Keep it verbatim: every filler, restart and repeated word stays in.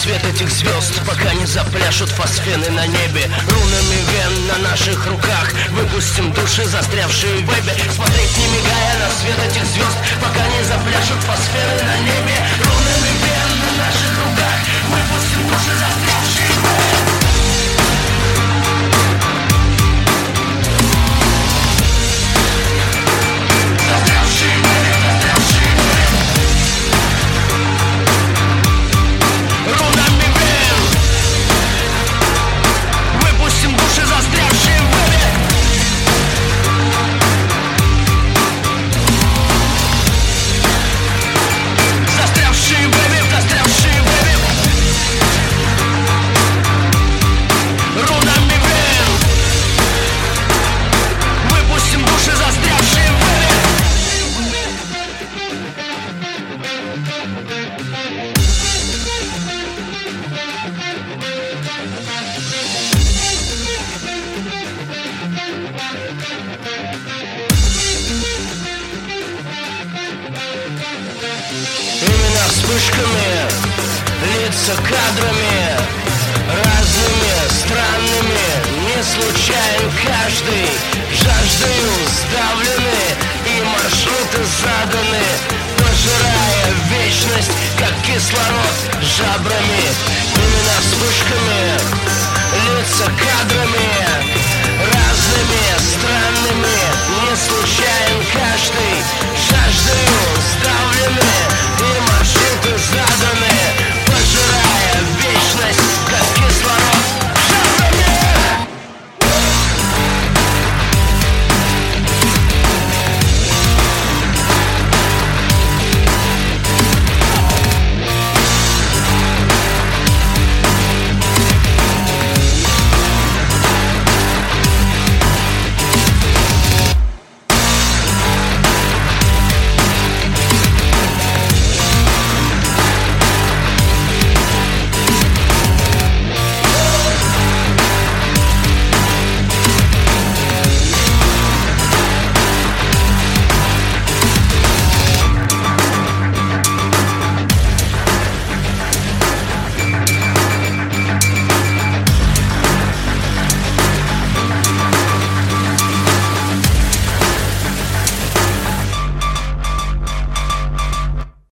свет этих звезд, пока не запляшут фосфены на небе. Рунами вен на наших руках выпустим души, застрявшие в вебе. Смотреть не мигая на свет этих звезд, пока не запляшут фосфены на небе. Рунами вен на наших руках выпустим души, застрявшие в вебе. Вспышками, лица кадрами, разными, странными, не случайен каждый, жаждою сдавлены и маршруты заданы, пожирая вечность, как кислород жабрами. Именно вспышками, лица кадрами, разными, странными, не случайен каждый, жаждою сдавлены и маршруты